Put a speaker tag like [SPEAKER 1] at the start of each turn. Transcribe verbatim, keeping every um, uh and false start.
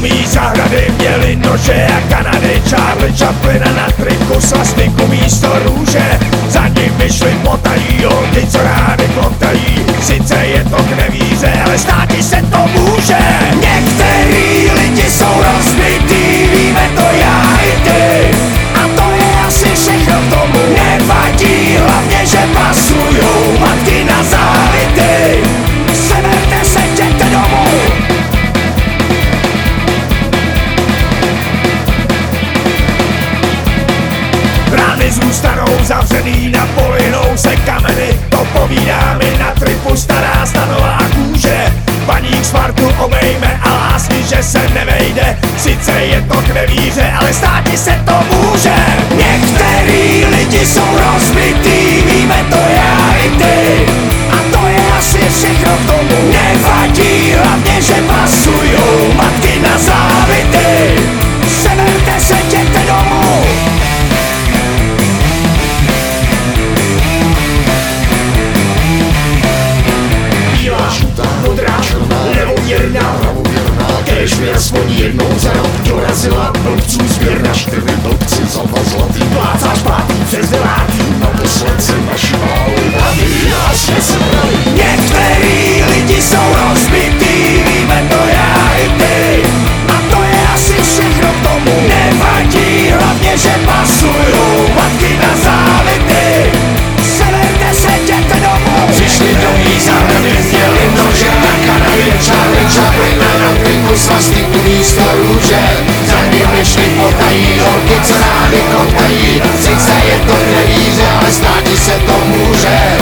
[SPEAKER 1] mý zahrady měli nože a Kanady. Charlie Chaplina na triku, svastiku místo růže. Za nimi šli potají holky, co rády klotají. Sice je to k nevíře, ale státi se to může. Některý lidi jsou rozbitý, víme to já i ty. A to je asi všechno k tomu. Nevadí, hlavně že pasujou matky na závity. Seberte se, jděte domů. Brány zůstanou zavřený, napolynou se kameny. To povídá mi na tripu stará stanová kůže. Paník Spartu obejme a lásky, že se nevejde. Sice je to k nevíře, ale státi se to může. Některý lidi jsou rozbitý, víme to já i ty. A to je asi všechno k tomu. Nevadí, hlavně že pasujou matky na závity. Seberte se, jděte domů. Levověrná, kéšvěr svoní jednou za rok dorazila blbců sběrna. Čtyři blbci za dva zlatý, plácáš pátý přes devátý. Naposled se naši máli hlavy jasně sebrali. Některý lidi jsou rozbitý, víme to já i ty. A to je asi všechno k tomu. Nevadí, hlavně že pasujou matky na závity. Seberte se, jděte domů. Přišli do mý zahrady, měli nože a Kanady. Charlie Chaplina na triku, svastiku místo růže. Za nimi šli potají holky, co rády klotají. Sice je to nevíře, ale státi se to může.